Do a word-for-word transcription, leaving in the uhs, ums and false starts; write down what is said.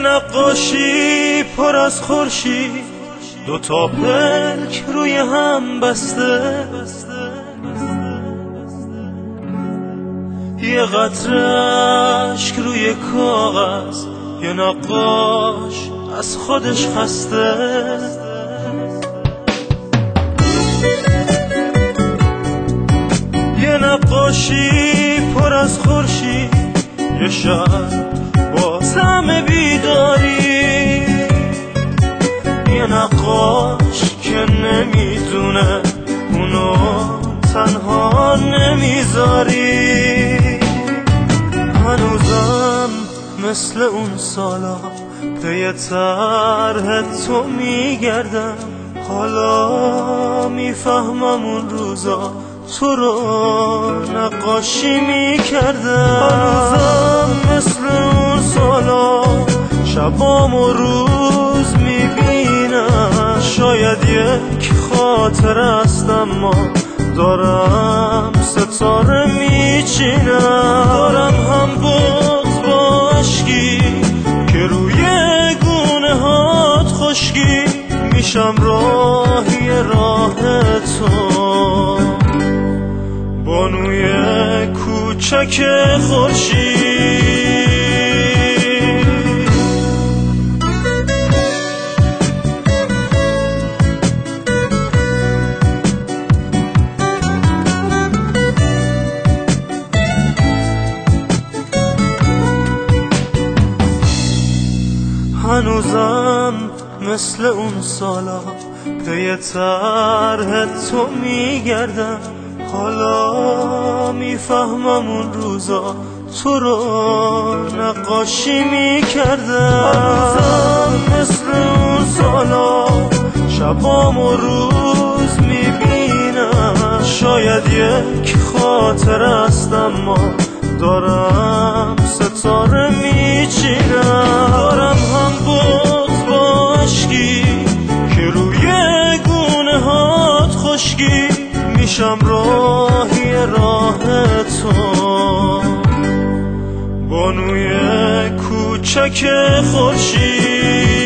نقاشی پر از خورشید، دو تا پلک روی هم بسته، یه قطره اشک روی کاغذ، یه نقاش از خودش خسته. یه نقاشی پر از خورشید، یه شب با طعم بیداری، یه نقاش که نمیدونه اونو تنها نمیذاری. هنوزم مثل اون سالا پی طرح تو میگردم، حالا میفهمم اون روزا تو رو نقاشی میکردم. هنوزم مثل اون سالا شبام و روز میبینم، شاید یک خاطر است اما دارم ستاره میچینم. دارم هم بغض با عشقی که روی گونه هات خشکی، میشم راهی راه تو، بانوی کوچک خورشید. هنوزم مثل اون سالا پی طرح تو میگردم، حالا میفهمم اون روزا تو رو نقاشی میکردم. هنوزم مثل اون سالا شبام و روز میبینم، شاید یک خاطر است اما دارم ستاره میچینم. دارم هم بغض با عشقی که روی گونه هات خشکی، میشم راهی راه تو، بانوی کوچک خورشید.